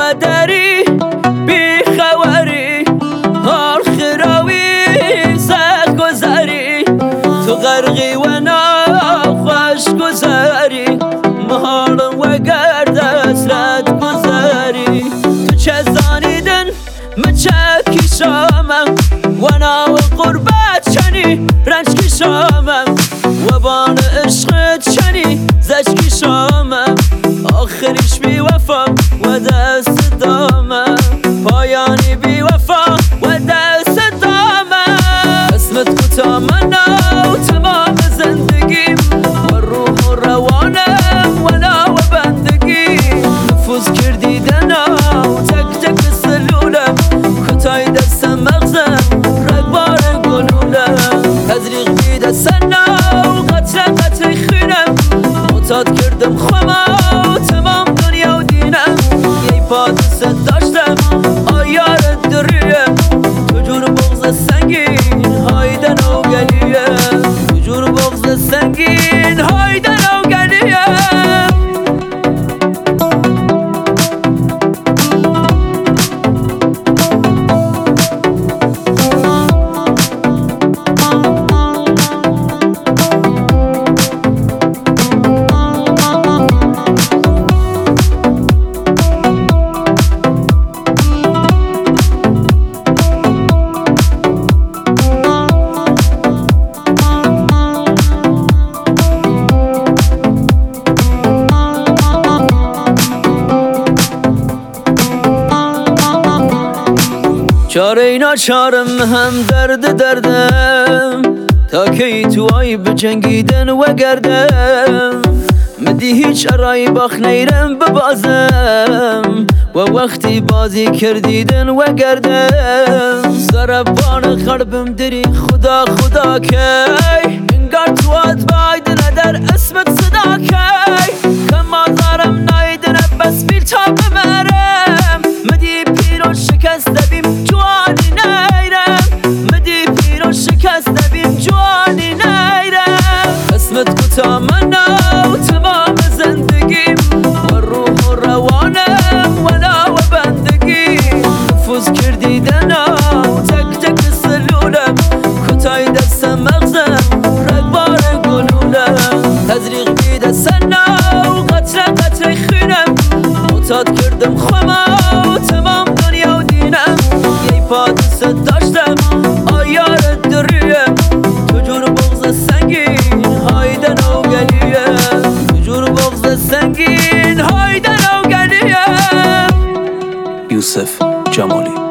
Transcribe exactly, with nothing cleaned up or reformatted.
قدری بی خبری حال خراوی سخت گذری تو غرقی و ناخوش گذری مهارم و گرد اسرت گذری تو چه زانیدن مچکی شامم و نا و قربت چنی رنج کی شامم و بان عشقت چنی زجکی شامم آخریش بی وفا و دست دامم پایانی بی وفا و دست دامم اسمت کوتا من و تمام زندگیم و روح و روانم و نا و بندگی نفوذ کردی دنا و تک تک سلولم کتای دستم مغزم رگبار گلولم تزریق بی دستنا و قطره قطره خیرم معتاد کردم خما تمام دنیا و دینم یه پا دست داشتم آیارت دریم تو جون بغض سنگین هایدن و گلیم تو جون بغض سنگین هایدن و گلیم چاره اینا چارم هم درد دردم تا کی تو آی بجنگیدن و گردم مدی هیچ ارای باخ نیرم ببازم و وقتی بازی کردیدن و گردم زربان قلبم دری خدا خدا کی انگار تو ات بایدن در اسمت صدا کی کما زارم نایدن بس بیل تا بمرم مدی پیرو شکست بیم جوانی نیرم مدی پیرو شکست بیم جوانی نیرم اسمت کوتا من و تمام زندگیم و روح و روانم و نا و بندگی نفوذ کردی دنا و تک تک سلولم کتای دستم مغزم رگبار گلولم تزریق بی دستنا و قطره قطره خیرم معتاد کردم خما تمام دنیا و دینم یه پا دست داشتم آیارت دریم تو جون بغض سنگین هایدن و گلیم تو جون بغض سنگین هایدن و گلیم. یوسف جمالی.